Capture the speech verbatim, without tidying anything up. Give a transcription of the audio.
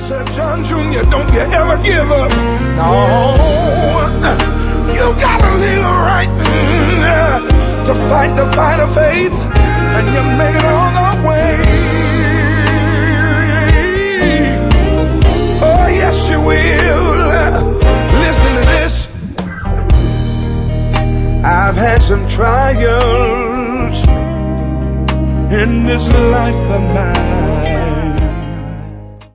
said, John Junior, don't you ever give up. No, you gotta live right mm, to fight the fight of faith, and you make it all the way. Oh, yes, you will. Listen to this. I've had some trials in this life of mine.